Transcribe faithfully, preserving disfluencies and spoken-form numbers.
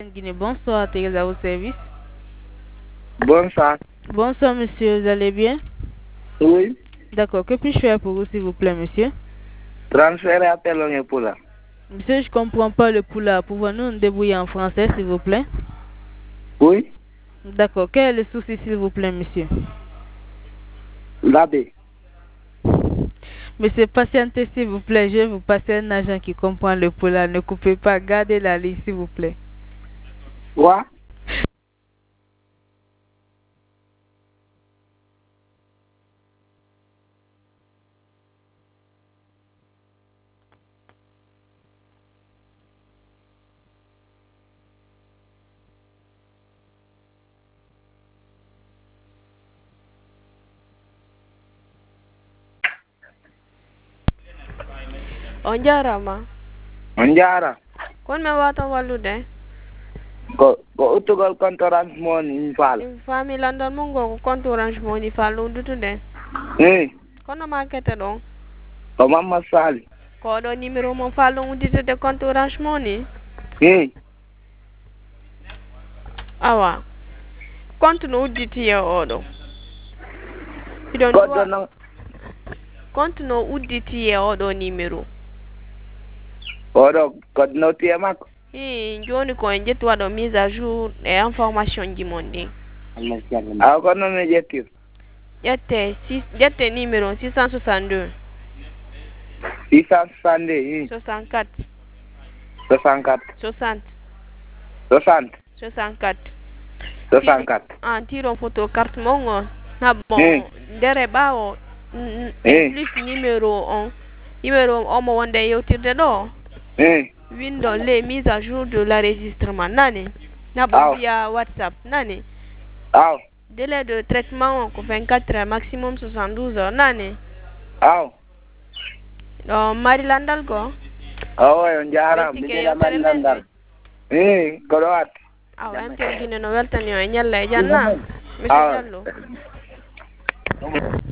Guinée, bonsoir, Thérèse à vos services. Bonsoir. Bonsoir, monsieur, vous allez bien? Oui. D'accord, que puis-je faire pour vous, s'il vous plaît, monsieur? Transférez à Telonge Poula. Monsieur, je comprends pas le poula. Pouvons-nous nous débrouiller en français, s'il vous plaît? Oui. D'accord, quel est le souci, s'il vous plaît, monsieur? L'abbé. Monsieur, patientez, s'il vous plaît. Je vais vous passer un agent qui comprend le poula. Ne coupez pas, gardez la ligne, s'il vous plaît. Quoi? On jarama. On jara. Kon me wata wallude. Ko ko utugol kontorans moni fal. Fami London mungo ko compte orange moni fallu dutude. Eh. Kono makete don. Ko mamma sali. Ko do numéro mo fallu dutude compte orange moni. Eh. Awa. Compte no uditi ya odo. Idon Ko do no. Compte no uditi ya odo numéro. Odo ko no tie mako. Eh, joni ko en jetu wado mise à jour et information di monde. Ah ko no me jetti. Jette six jette numéro six cent soixante-deux. six cent soixante-deux. soixante-quatre. soixante-quatre. soixante. soixante. soixante-quatre. soixante-quatre. Ah, tiro photo carte mongo. Na bon, Eh. dere bawo. Eh. Plus numéro un. Numéro un mo wonde yewtirde do. Eh. Windows les mises à jour de l'enregistrement nani. Na bon via WhatsApp nani. Aw. Délai de traitement ko vingt-quatre heures maximum soixante-douze heures nani. Aw. Oh, Marilandal ko. Oh, on jara. Betike yo Marilandal. Eh, ko do at. Aw, ante gine no weltani o nyalla e janna. Monsieur Diallo.